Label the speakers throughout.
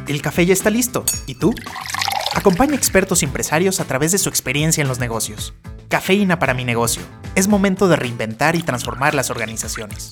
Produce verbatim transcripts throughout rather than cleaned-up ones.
Speaker 1: El café ya está listo. ¿Y tú? Acompaña expertos y empresarios a través de su experiencia en los negocios. Cafeína para mi negocio. Es momento de reinventar y transformar las organizaciones.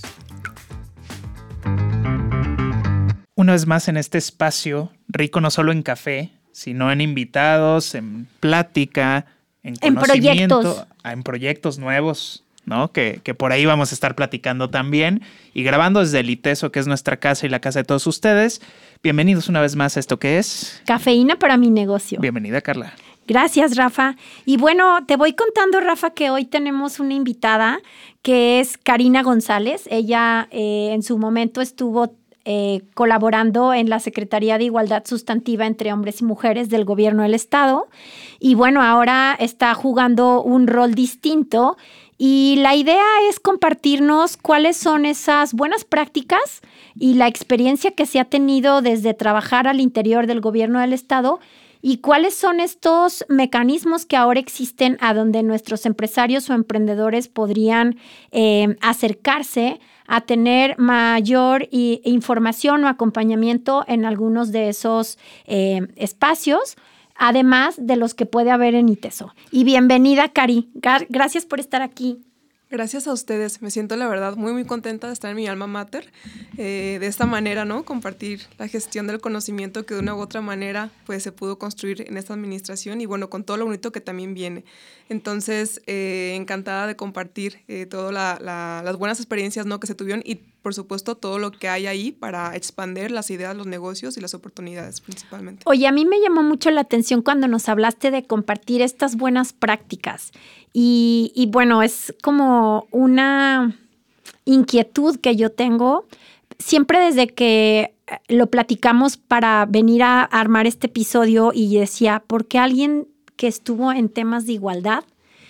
Speaker 1: Una vez más en este espacio, rico no solo en café, sino en invitados, en plática, en conocimiento, en proyectos, en proyectos nuevos, ¿no? Que, que por ahí vamos a estar platicando también y grabando desde el ITESO, que es nuestra casa y la casa de todos ustedes. Bienvenidos una vez más a esto que es...
Speaker 2: Cafeína para mi negocio.
Speaker 1: Bienvenida, Carla.
Speaker 2: Gracias, Rafa. Y bueno, te voy contando, Rafa, que hoy tenemos una invitada que es Karina González. Ella eh, en su momento estuvo eh, colaborando en la Secretaría de Igualdad Sustantiva entre Hombres y Mujeres del Gobierno del Estado. Y bueno, ahora está jugando un rol distinto. Y la idea es compartirnos cuáles son esas buenas prácticas y la experiencia que se ha tenido desde trabajar al interior del Gobierno del Estado y cuáles son estos mecanismos que ahora existen a donde nuestros empresarios o emprendedores podrían eh, acercarse a tener mayor y, información o acompañamiento en algunos de esos eh, espacios, además de los que puede haber en ITESO. Y bienvenida, Cari. Gracias por estar aquí.
Speaker 3: Gracias a ustedes. Me siento, la verdad, muy, muy contenta de estar en mi alma mater. Eh, de esta manera, ¿no? Compartir la gestión del conocimiento que de una u otra manera pues, se pudo construir en esta administración y, bueno, con todo lo bonito que también viene. Entonces, eh, encantada de compartir eh, todas la, la, las buenas experiencias, ¿no? que se tuvieron y, por supuesto, todo lo que hay ahí para expandir las ideas, los negocios y las oportunidades, principalmente.
Speaker 2: Oye, a mí me llamó mucho la atención cuando nos hablaste de compartir estas buenas prácticas. Y, y bueno, es como una inquietud que yo tengo. Siempre desde que lo platicamos para venir a armar este episodio y decía, ¿por qué alguien que estuvo en temas de igualdad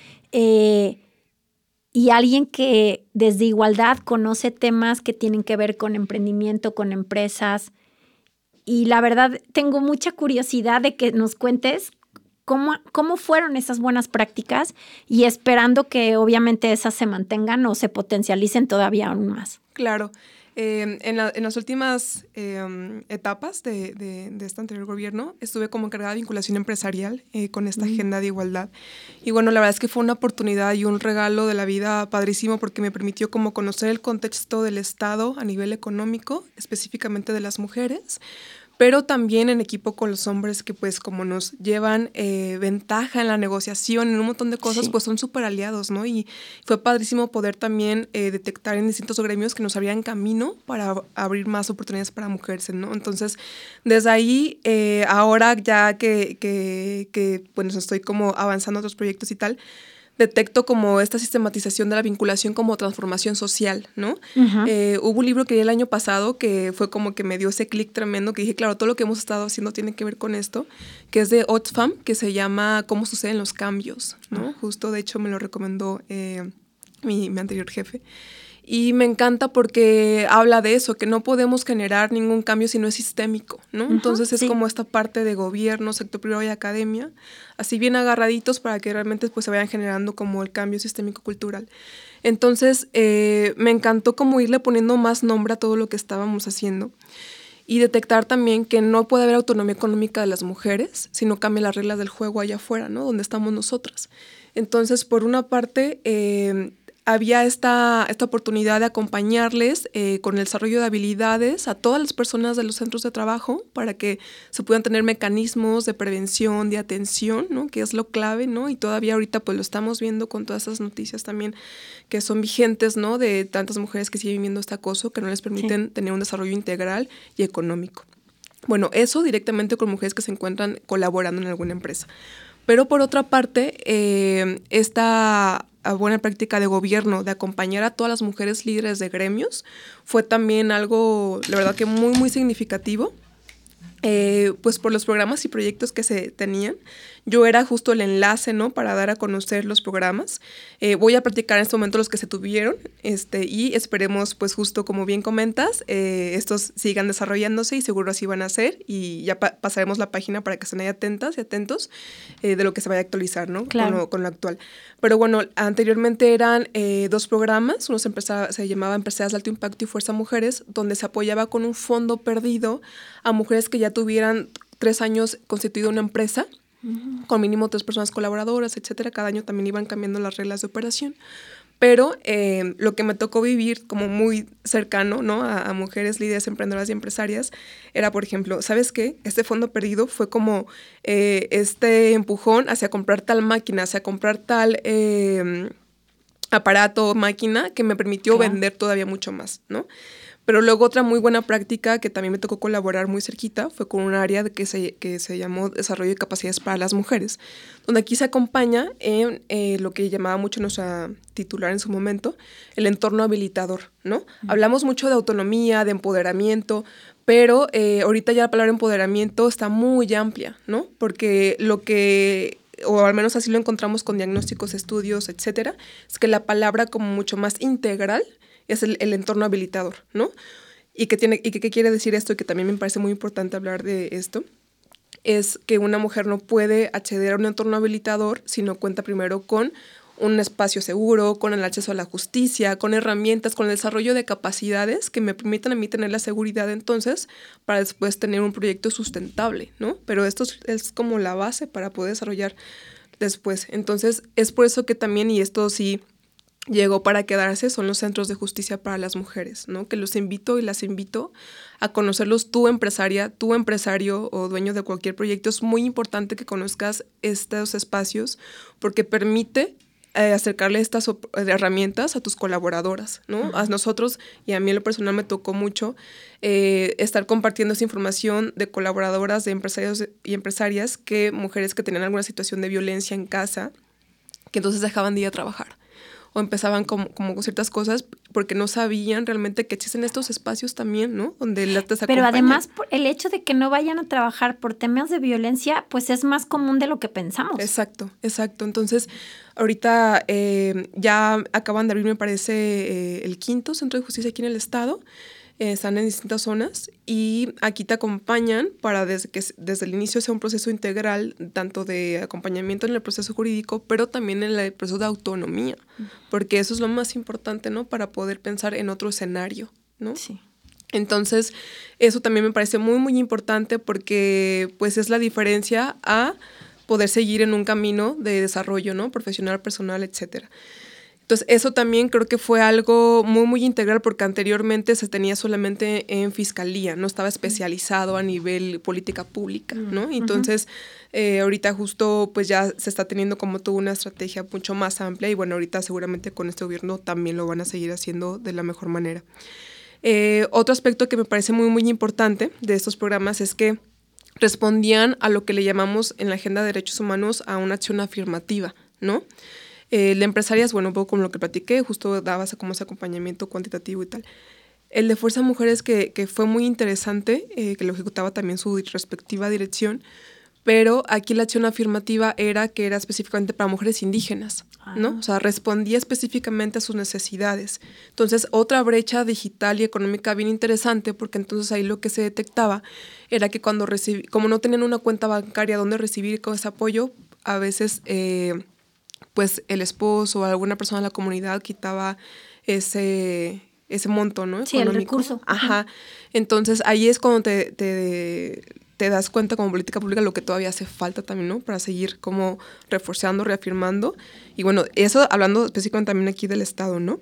Speaker 2: eh, y alguien que desde igualdad conoce temas que tienen que ver con emprendimiento, con empresas? Y la verdad, tengo mucha curiosidad de que nos cuentes cómo, cómo fueron esas buenas prácticas y esperando que obviamente esas se mantengan o se potencialicen todavía aún más.
Speaker 3: Claro. Eh, en, la, en las últimas eh, etapas de, de, de este anterior gobierno estuve como encargada de vinculación empresarial eh, con esta mm. agenda de igualdad. Y bueno, la verdad es que fue una oportunidad y un regalo de la vida padrísimo porque me permitió como conocer el contexto del Estado a nivel económico, específicamente de las mujeres, pero también en equipo con los hombres que pues como nos llevan eh, ventaja en la negociación, en un montón de cosas, sí. pues son súper aliados, ¿no? Y fue padrísimo poder también eh, detectar en distintos gremios que nos abrían camino para abrir más oportunidades para mujeres, ¿no? Entonces, desde ahí, eh, ahora ya que, que, que bueno, estoy como avanzando a otros proyectos y tal, detecto como esta sistematización de la vinculación como transformación social, ¿no? Uh-huh. Eh, hubo un libro que leí el año pasado que fue como que me dio ese clic tremendo que dije, claro, todo lo que hemos estado haciendo tiene que ver con esto, que es de Oxfam, que se llama Cómo suceden los cambios, ¿no? Uh-huh. Justo, de hecho, me lo recomendó eh, mi, mi anterior jefe. Y me encanta porque habla de eso, que no podemos generar ningún cambio si no es sistémico, ¿no? Uh-huh, Entonces es sí. como esta parte de gobierno, sector privado y academia, así bien agarraditos para que realmente pues, se vayan generando como el cambio sistémico cultural. Entonces eh, me encantó como irle poniendo más nombre a todo lo que estábamos haciendo y detectar también que no puede haber autonomía económica de las mujeres si no cambian las reglas del juego allá afuera, ¿no? Donde estamos nosotras. Entonces, por una parte... Eh, había esta, esta oportunidad de acompañarles eh, con el desarrollo de habilidades a todas las personas de los centros de trabajo para que se puedan tener mecanismos de prevención, de atención, ¿no? Que es lo clave, ¿no? Y todavía ahorita pues lo estamos viendo con todas esas noticias también que son vigentes, ¿no? De tantas mujeres que siguen viviendo este acoso que no les permiten sí. tener un desarrollo integral y económico. Bueno, eso directamente con mujeres que se encuentran colaborando en alguna empresa. Pero por otra parte, eh, esta buena práctica de gobierno de acompañar a todas las mujeres líderes de gremios fue también algo, la verdad que muy, muy significativo. Eh, pues por los programas y proyectos que se tenían. yo era justo el enlace, ¿no? Para dar a conocer los programas. Eh, voy a platicar en este momento los que se tuvieron este, y esperemos, pues justo como bien comentas, eh, estos sigan desarrollándose y seguro así van a ser y ya pa- pasaremos la página para que estén ahí atentas y atentos eh, de lo que se vaya a actualizar, ¿no?
Speaker 2: Claro.
Speaker 3: Con lo, con lo actual. Pero bueno, anteriormente eran eh, dos programas, uno se, empezaba, se llamaba Empresarias de Alto Impacto y Fuerza Mujeres, donde se apoyaba con un fondo perdido a mujeres que ya tuvieran tres años constituido una empresa, uh-huh. con mínimo tres personas colaboradoras, etcétera. Cada año también iban cambiando las reglas de operación. Pero eh, lo que me tocó vivir como muy cercano, ¿no? a, a mujeres líderes, emprendedoras y empresarias era, por ejemplo, ¿sabes qué? Este fondo perdido fue como eh, este empujón hacia comprar tal máquina, hacia comprar tal eh, aparato, máquina, que me permitió claro. vender todavía mucho más, ¿no? Pero luego otra muy buena práctica que también me tocó colaborar muy cerquita fue con un área que se, que se llamó Desarrollo de Capacidades para las Mujeres, donde aquí se acompaña en eh, lo que llamaba mucho nuestra titular en su momento, el entorno habilitador, ¿no? Uh-huh. Hablamos mucho de autonomía, de empoderamiento, pero eh, ahorita ya la palabra empoderamiento está muy amplia, ¿no? Porque lo que... o al menos así lo encontramos con diagnósticos, estudios, etcétera, es que la palabra como mucho más integral es el, el entorno habilitador, ¿no? ¿Y qué tiene, y qué quiere decir esto? Y que también me parece muy importante hablar de esto, es que una mujer no puede acceder a un entorno habilitador si no cuenta primero con un espacio seguro, con el acceso a la justicia, con herramientas, con el desarrollo de capacidades que me permitan a mí tener la seguridad entonces para después tener un proyecto sustentable, ¿no? Pero esto es, es como la base para poder desarrollar después. Entonces, es por eso que también, y esto sí llegó para quedarse, son los centros de justicia para las mujeres, ¿no? Que los invito y las invito a conocerlos. Tú, empresaria, tú, empresario o dueño de cualquier proyecto, es muy importante que conozcas estos espacios porque permite eh, acercarle estas op- herramientas a tus colaboradoras, ¿no? Uh-huh. A nosotros, y a mí en lo personal me tocó mucho eh, estar compartiendo esa información de colaboradoras, de empresarios y empresarias, que mujeres que tenían alguna situación de violencia en casa, que entonces dejaban de ir a trabajar o empezaban como, como con ciertas cosas porque no sabían realmente que existen estos espacios también, ¿no? Donde las te
Speaker 2: Pero además, el hecho de que no vayan a trabajar por temas de violencia, pues es más común de lo que pensamos.
Speaker 3: Exacto, exacto. Entonces, ahorita eh, ya acaban de abrir, me parece, eh, el quinto centro de justicia aquí en el estado. Eh, están en distintas zonas y aquí te acompañan para desde que desde el inicio sea un proceso integral, tanto de acompañamiento en el proceso jurídico, pero también en el proceso de autonomía, uh-huh. porque eso es lo más importante, ¿no? Para poder pensar en otro escenario, ¿no?
Speaker 2: Sí.
Speaker 3: Entonces, eso también me parece muy, muy importante porque pues es la diferencia a poder seguir en un camino de desarrollo, ¿no? Profesional, personal, etcétera. Entonces, eso también creo que fue algo muy, muy integral porque anteriormente se tenía solamente en fiscalía, no estaba especializado a nivel política pública, ¿no? Entonces, eh, ahorita justo pues ya se está teniendo como toda una estrategia mucho más amplia y bueno, ahorita seguramente con este gobierno también lo van a seguir haciendo de la mejor manera. Eh, otro aspecto que me parece muy, muy importante de estos programas es que respondían a lo que le llamamos en la Agenda de Derechos Humanos a una acción afirmativa, ¿no? El de empresarias, bueno, un poco como lo que platiqué, justo daba como ese acompañamiento cuantitativo y tal. El de Fuerza Mujeres, que, que fue muy interesante, eh, que lo ejecutaba también su respectiva dirección, pero aquí la acción afirmativa era que era específicamente para mujeres indígenas, ¿no? O sea, respondía específicamente a sus necesidades. Entonces, otra brecha digital y económica bien interesante, porque entonces ahí lo que se detectaba era que cuando recibí, como no tenían una cuenta bancaria donde recibir con ese apoyo, a veces... Eh, pues el esposo o alguna persona de la comunidad quitaba ese, ese monto, ¿no?
Speaker 2: Sí, el recurso.
Speaker 3: Ajá. Entonces, ahí es cuando te, te, te das cuenta como política pública lo que todavía hace falta también, ¿no? Para seguir como reforzando, reafirmando. Y bueno, eso hablando específicamente también aquí del Estado, ¿no?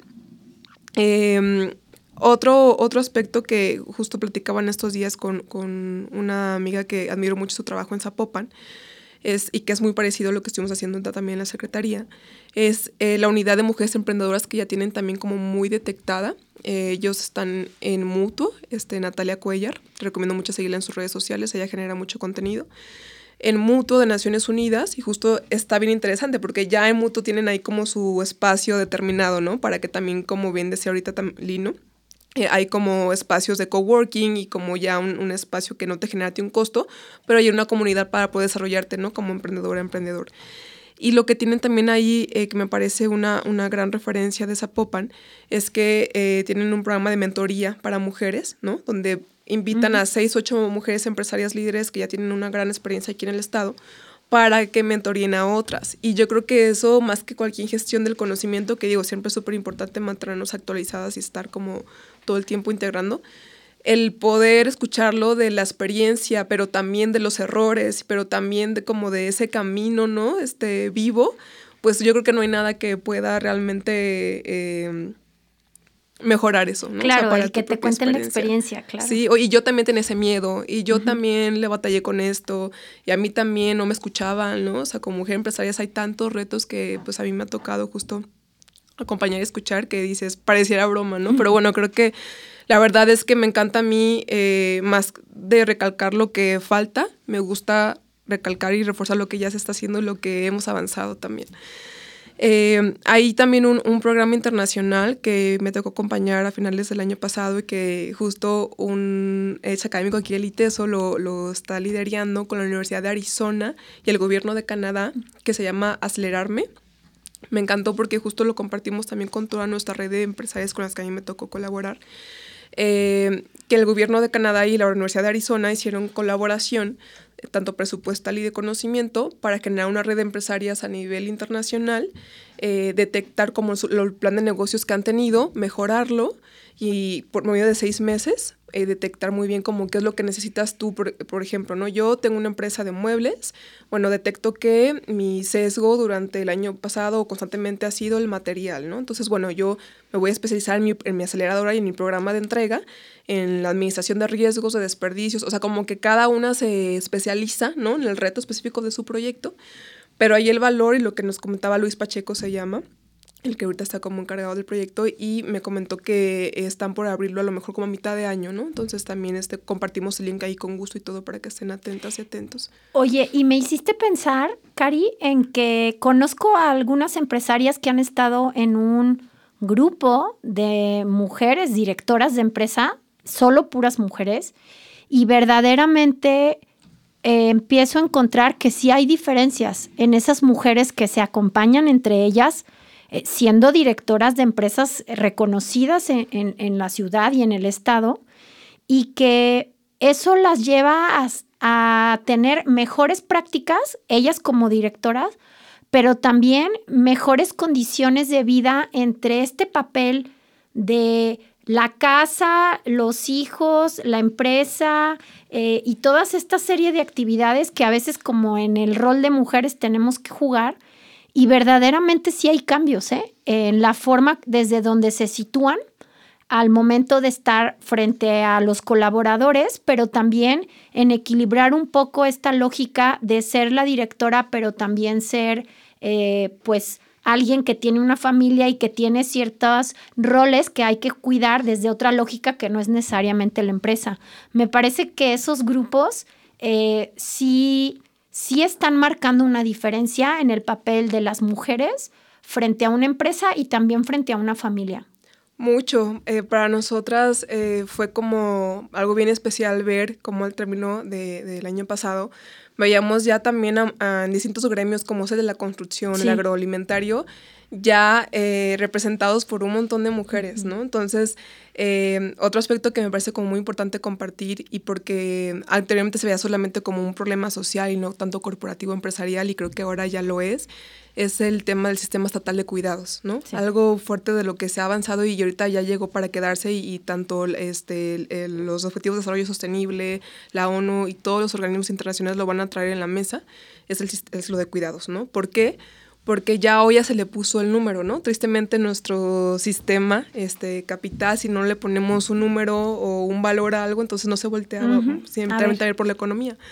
Speaker 3: Eh, otro, otro aspecto que justo platicaba en estos días con, con una amiga que admiro mucho su trabajo en Zapopan, Es, y que es muy parecido a lo que estuvimos haciendo también en la Secretaría, es eh, la unidad de mujeres emprendedoras que ya tienen también como muy detectada. Eh, ellos están en Mutuo, este, Natalia Cuellar, te recomiendo mucho seguirla en sus redes sociales, ella genera mucho contenido. En Mutuo de Naciones Unidas, y justo está bien interesante porque ya en Mutuo tienen ahí como su espacio determinado, ¿no? Para que también, como bien decía ahorita Lino, Eh, hay como espacios de coworking y como ya un, un espacio que no te genera un costo, pero hay una comunidad para poder desarrollarte, ¿no? Como emprendedora, emprendedor. Y lo que tienen también ahí, eh, que me parece una, una gran referencia de Zapopan, es que eh, tienen un programa de mentoría para mujeres, ¿no? Donde invitan uh-huh. a seis, ocho mujeres empresarias líderes que ya tienen una gran experiencia aquí en el estado para que mentoríen a otras. Y yo creo que eso, más que cualquier gestión del conocimiento, que digo, siempre es súper importante mantenernos actualizadas y estar como todo el tiempo integrando, el poder escucharlo de la experiencia, pero también de los errores, pero también de como de ese camino, ¿no? Este, vivo, pues yo creo que no hay nada que pueda realmente eh, mejorar eso, ¿no?
Speaker 2: Claro,
Speaker 3: o sea, para
Speaker 2: el que te cuenten la experiencia, claro.
Speaker 3: Sí, y yo también tenía ese miedo, y yo uh-huh. también le batallé con esto, y a mí también no me escuchaban, ¿no? O sea, como mujer empresaria hay tantos retos que pues a mí me ha tocado justo acompañar y escuchar que dices, pareciera broma, ¿no? Uh-huh. Pero bueno, creo que la verdad es que me encanta a mí, eh, más de recalcar lo que falta, me gusta recalcar y reforzar lo que ya se está haciendo y lo que hemos avanzado también. Eh, hay también un, un programa internacional que me tocó acompañar a finales del año pasado y que justo un ex académico aquí del ITESO lo, lo está liderando con la Universidad de Arizona y el gobierno de Canadá, que se llama Acelerarme. Me encantó porque justo lo compartimos también con toda nuestra red de empresarios con las que a mí me tocó colaborar. Eh, que el gobierno de Canadá y la Universidad de Arizona hicieron colaboración, eh, tanto presupuestal y de conocimiento, para generar una red de empresarias a nivel internacional, eh, detectar como su, el plan de negocios que han tenido, mejorarlo y por medio de seis meses eh, detectar muy bien como qué es lo que necesitas tú, por, por ejemplo, ¿no? Yo tengo una empresa de muebles, bueno, detecto que mi sesgo durante el año pasado constantemente ha sido el material, ¿no? Entonces, bueno, yo me voy a especializar en mi, en mi aceleradora y en mi programa de entrega, en la administración de riesgos, de desperdicios, o sea, como que cada una se especializa, ¿no? En el reto específico de su proyecto, pero ahí el valor y lo que nos comentaba Luis Pacheco se llama, el que ahorita está como encargado del proyecto, y me comentó que están por abrirlo a lo mejor como a mitad de año, ¿no? Entonces también este, compartimos el link ahí con gusto y todo para que estén atentas y atentos.
Speaker 2: Oye, y me hiciste pensar, Cari, en que conozco a algunas empresarias que han estado en un grupo de mujeres directoras de empresa, solo puras mujeres, y verdaderamente eh, empiezo a encontrar que sí hay diferencias en esas mujeres que se acompañan entre ellas, eh, siendo directoras de empresas reconocidas en, en, en la ciudad y en el estado, y que eso las lleva a, a tener mejores prácticas, ellas como directoras, pero también mejores condiciones de vida entre este papel de la casa, los hijos, la empresa eh, y toda esta serie de actividades que a veces como en el rol de mujeres tenemos que jugar. Y verdaderamente sí hay cambios, ¿eh? En la forma desde donde se sitúan al momento de estar frente a los colaboradores, pero también en equilibrar un poco esta lógica de ser la directora, pero también ser, eh, pues, alguien que tiene una familia y que tiene ciertos roles que hay que cuidar desde otra lógica que no es necesariamente la empresa. Me parece que esos grupos eh, sí... sí están marcando una diferencia en el papel de las mujeres frente a una empresa y también frente a una familia.
Speaker 3: Mucho. Eh, para nosotras eh, fue como algo bien especial ver cómo al término de, del año pasado veíamos ya también a, a distintos gremios como es el de la construcción, sí. el agroalimentario, ya eh, representados por un montón de mujeres, ¿no? Entonces, eh, otro aspecto que me parece como muy importante compartir, y porque anteriormente se veía solamente como un problema social y no tanto corporativo empresarial, y creo que ahora ya lo es, es el tema del sistema estatal de cuidados, ¿no? Sí. Algo fuerte de lo que se ha avanzado y ahorita ya llegó para quedarse, y, y tanto este, el, el, los Objetivos de Desarrollo Sostenible, la ONU y todos los organismos internacionales lo van a traer en la mesa, es, el, es lo de cuidados, ¿no? ¿Por qué? Porque ya hoy ya se le puso el número, ¿no? Tristemente nuestro sistema este, capital, si no le ponemos un número o un valor a algo, entonces no se voltea uh-huh. simplemente a ver por la economía.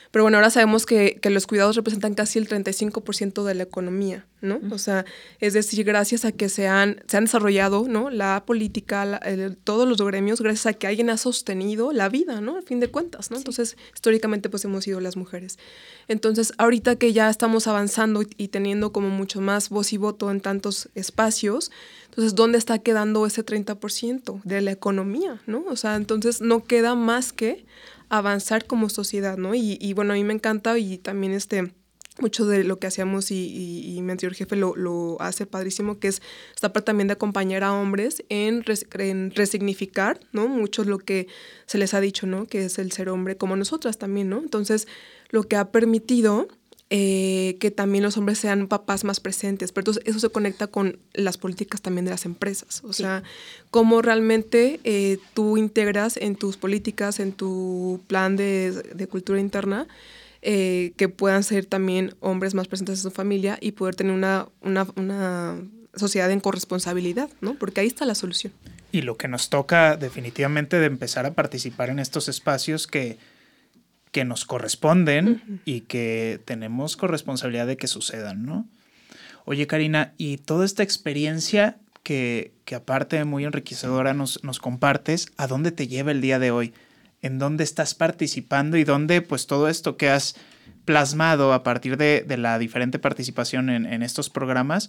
Speaker 3: Pero bueno, ahora sabemos que, que los cuidados representan casi el treinta y cinco por ciento de la economía, ¿no? Uh-huh. O sea, es decir, gracias a que se han, se han desarrollado, ¿no? La política, la, el, todos los gremios, gracias a que alguien ha sostenido la vida, ¿no? Al fin de cuentas, ¿no? Sí. Entonces, históricamente, pues hemos sido las mujeres. Entonces, ahorita que ya estamos avanzando y, y teniendo como mucho más voz y voto en tantos espacios, entonces, ¿dónde está quedando ese treinta por ciento de la economía, ¿no? O sea, entonces no queda más que avanzar como sociedad, ¿no? Y, y bueno, a mí me encanta y también este... mucho de lo que hacíamos y, y, y mi anterior jefe lo, lo hace padrísimo, que es esta parte también de acompañar a hombres en, res, en resignificar, ¿no? Mucho lo que se les ha dicho, ¿no? Que es el ser hombre, como nosotras también, ¿no? Entonces, lo que ha permitido eh, que también los hombres sean papás más presentes, pero entonces eso se conecta con las políticas también de las empresas, o sí. sea, cómo realmente eh, tú integras en tus políticas, en tu plan de, de cultura interna, Eh, que puedan ser también hombres más presentes en su familia y poder tener una, una, una sociedad en corresponsabilidad, ¿no? Porque ahí está la solución.
Speaker 1: Y lo que nos toca definitivamente de empezar a participar en estos espacios que, que nos corresponden uh-huh. y que tenemos corresponsabilidad de que sucedan, ¿no? Oye, Karina, y toda esta experiencia que, que aparte muy enriquecedora nos, nos compartes, ¿a dónde te lleva el día de hoy? ¿En dónde estás participando y dónde pues todo esto que has plasmado a partir de, de la diferente participación en, en estos programas,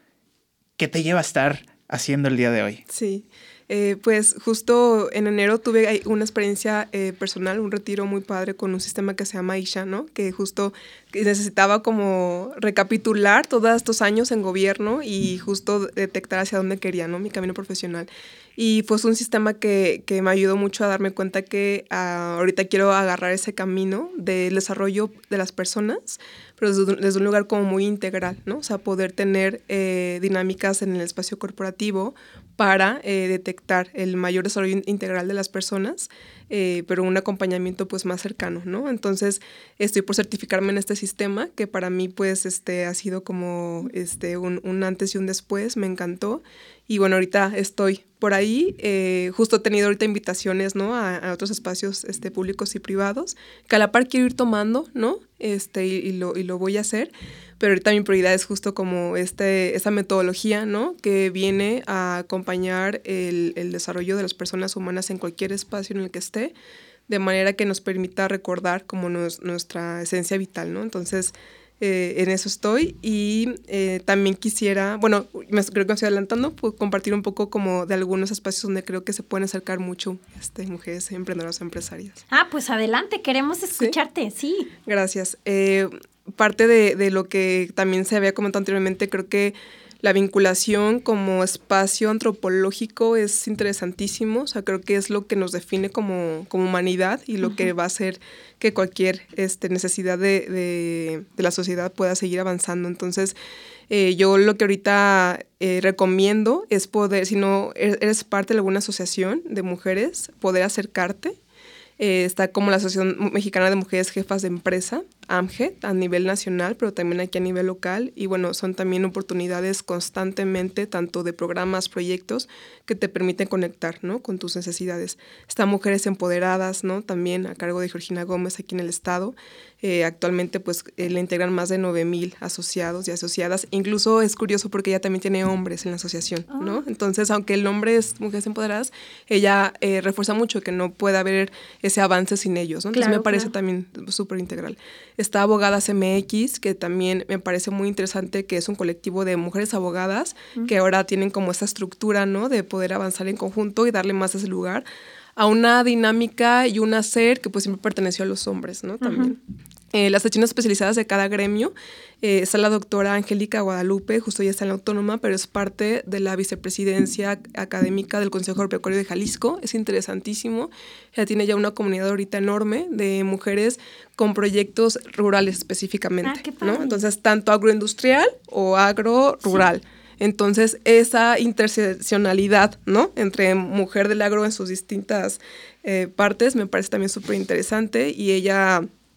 Speaker 1: qué te lleva a estar haciendo el día de hoy?
Speaker 3: Sí, eh, pues justo en enero tuve una experiencia eh, personal, un retiro muy padre con un sistema que se llama Isha, ¿no? Que justo necesitaba como recapitular todos estos años en gobierno y justo detectar hacia dónde quería, ¿no? Mi camino profesional. Y fue un sistema que, que me ayudó mucho a darme cuenta que uh, ahorita quiero agarrar ese camino del desarrollo de las personas, pero desde, desde un lugar como muy integral, ¿no? O sea, poder tener eh, dinámicas en el espacio corporativo para eh, detectar el mayor desarrollo integral de las personas, eh, pero un acompañamiento pues más cercano, ¿no? Entonces, estoy por certificarme en este sistema, que para mí pues este, ha sido como este, un, un antes y un después, me encantó. Y bueno, ahorita estoy por ahí, eh, justo he tenido ahorita invitaciones, ¿no? A, a otros espacios este, públicos y privados, que a la par quiero ir tomando, ¿no? Este, y, y, lo, y lo voy a hacer, pero ahorita mi prioridad es justo como este, esta metodología, ¿no? Que viene a acompañar el, el desarrollo de las personas humanas en cualquier espacio en el que esté, de manera que nos permita recordar como nos, nuestra esencia vital, ¿no? Entonces, Eh, en eso estoy y eh, también quisiera, bueno, me, creo que me estoy adelantando, pues, compartir un poco como de algunos espacios donde creo que se pueden acercar mucho este, mujeres emprendedoras o empresarias.
Speaker 2: Ah, pues adelante, queremos escucharte, sí. sí.
Speaker 3: Gracias. Eh, parte de, de lo que también se había comentado anteriormente, creo que la vinculación como espacio antropológico es interesantísimo, o sea, creo que es lo que nos define como, como humanidad y lo uh-huh. que va a hacer que cualquier este, necesidad de, de, de la sociedad pueda seguir avanzando. Entonces, eh, yo lo que ahorita eh, recomiendo es poder, si no eres parte de alguna asociación de mujeres, poder acercarte. Eh, está como la Asociación Mexicana de Mujeres Jefas de Empresa, A M G E T, a nivel nacional, pero también aquí a nivel local. Y bueno, son también oportunidades constantemente, tanto de programas, proyectos, que te permiten conectar, ¿no? Con tus necesidades. Están Mujeres Empoderadas, ¿no? También a cargo de Georgina Gómez aquí en el estado. Eh, actualmente pues eh, le integran más de nueve mil asociados y asociadas. Incluso es curioso porque ella también tiene hombres en la asociación, oh. ¿no? Entonces, aunque el nombre es Mujeres Empoderadas, ella eh, refuerza mucho que no puede haber ese avance sin ellos, ¿no? Entonces claro, me parece claro. también súper integral. Está Abogadas M X, que también me parece muy interesante, que es un colectivo de mujeres abogadas uh-huh. que ahora tienen como esta estructura, ¿no? De poder avanzar en conjunto y darle más ese lugar a una dinámica y un hacer que pues siempre perteneció a los hombres, ¿no? También. Uh-huh. Eh, las secciones especializadas de cada gremio, eh, está la doctora Angélica Guadalupe, justo ya está en la Autónoma, pero es parte de la vicepresidencia académica del Consejo Agropecuario de Jalisco, es interesantísimo. Ella tiene ya una comunidad ahorita enorme de mujeres con proyectos rurales específicamente, ah, qué padre. ¿No? Entonces, tanto agroindustrial o agro-rural. Sí. Entonces, esa interseccionalidad, ¿no? Entre mujer del agro en sus distintas eh, partes me parece también súper interesante y ella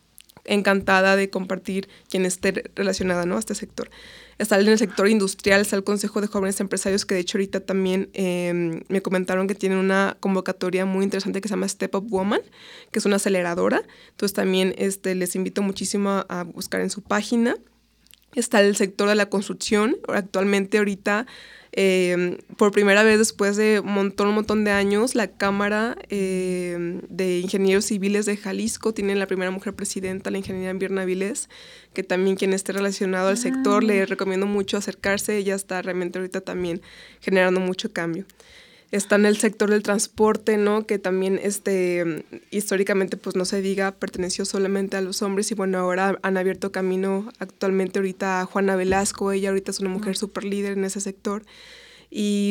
Speaker 3: encantada de compartir quien esté relacionada, ¿no?, a este sector. Está en el sector industrial, está el Consejo de Jóvenes Empresarios, que de hecho ahorita también eh, me comentaron que tienen una convocatoria muy interesante que se llama Step Up Woman, que es una aceleradora. Entonces también este, les invito muchísimo a, a buscar en su página. Está el sector de la construcción. Actualmente ahorita, eh, por primera vez después de un montón, un montón de años, la Cámara eh, de Ingenieros Civiles de Jalisco tiene la primera mujer presidenta, la ingeniera Mirna Vilés, que también quien esté relacionado al ah. sector, le recomiendo mucho acercarse. Ella está realmente ahorita también generando mucho cambio. Está en el sector del transporte, ¿no?, que también este, históricamente, pues no se diga, perteneció solamente a los hombres, y bueno, ahora han abierto camino actualmente ahorita a Juana Velasco. Ella ahorita es una mujer súper líder en ese sector. Y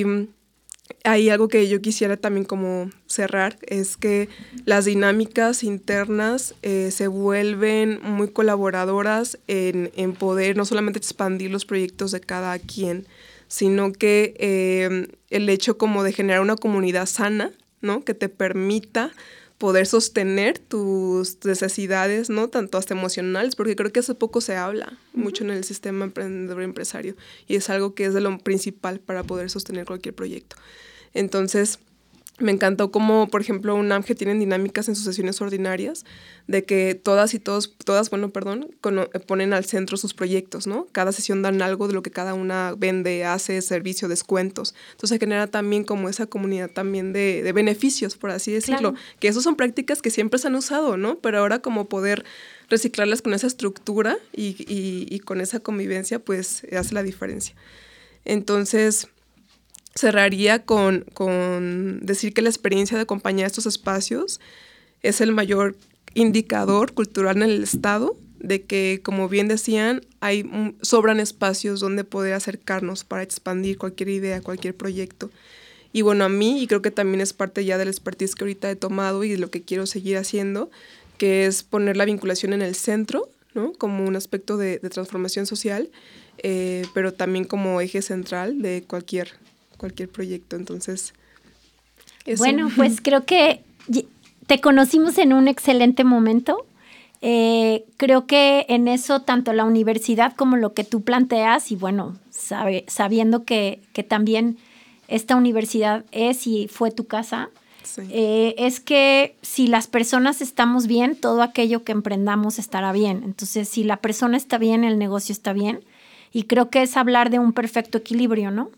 Speaker 3: hay algo que yo quisiera también como cerrar, es que las dinámicas internas eh, se vuelven muy colaboradoras en, en poder no solamente expandir los proyectos de cada quien, sino que eh, el hecho como de generar una comunidad sana, ¿no?, que te permita poder sostener tus necesidades, ¿no?, tanto hasta emocionales, porque creo que hace poco se habla uh-huh. mucho en el sistema emprendedor empresario, y es algo que es de lo principal para poder sostener cualquier proyecto. Entonces, me encantó como, por ejemplo, UNAM, que tienen dinámicas en sus sesiones ordinarias, de que todas y todos, todas, bueno, perdón, con, ponen al centro sus proyectos, ¿no? Cada sesión dan algo de lo que cada una vende, hace, servicio, descuentos. Entonces se genera también como esa comunidad también de, de beneficios, por así decirlo. Claro. Que esas son prácticas que siempre se han usado, ¿no? Pero ahora como poder reciclarlas con esa estructura y, y, y con esa convivencia, pues hace la diferencia. Entonces, cerraría con, con decir que la experiencia de acompañar estos espacios es el mayor indicador cultural en el Estado, de que, como bien decían, hay um, sobran espacios donde poder acercarnos para expandir cualquier idea, cualquier proyecto. Y bueno, a mí, y creo que también es parte ya del expertise que ahorita he tomado y de lo que quiero seguir haciendo, que es poner la vinculación en el centro, ¿no?, como un aspecto de, de transformación social, eh, pero también como eje central de cualquier cualquier proyecto. Entonces, eso.
Speaker 2: Bueno, pues creo que te conocimos en un excelente momento. Eh, creo que en eso tanto la universidad como lo que tú planteas, y bueno, sabe, sabiendo que, que también esta universidad es y fue tu casa, sí. eh, es que si las personas estamos bien, todo aquello que emprendamos estará bien. Entonces, si la persona está bien, el negocio está bien. Y creo que es hablar de un perfecto equilibrio, ¿no?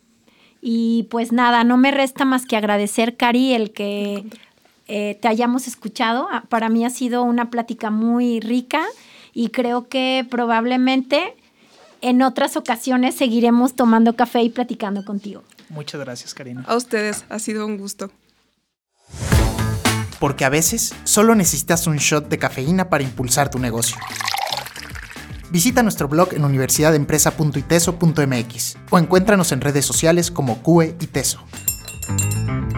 Speaker 2: Y pues nada, no me resta más que agradecer, Cari, el que eh, te hayamos escuchado. Para mí ha sido una plática muy rica y creo que probablemente en otras ocasiones seguiremos tomando café y platicando contigo.
Speaker 1: Muchas gracias, Karina.
Speaker 3: A ustedes, ha sido un gusto.
Speaker 4: Porque a veces solo necesitas un shot de cafeína para impulsar tu negocio. Visita nuestro blog en universidad empresa punto iteso punto m x o encuéntranos en redes sociales como C U E y Teso.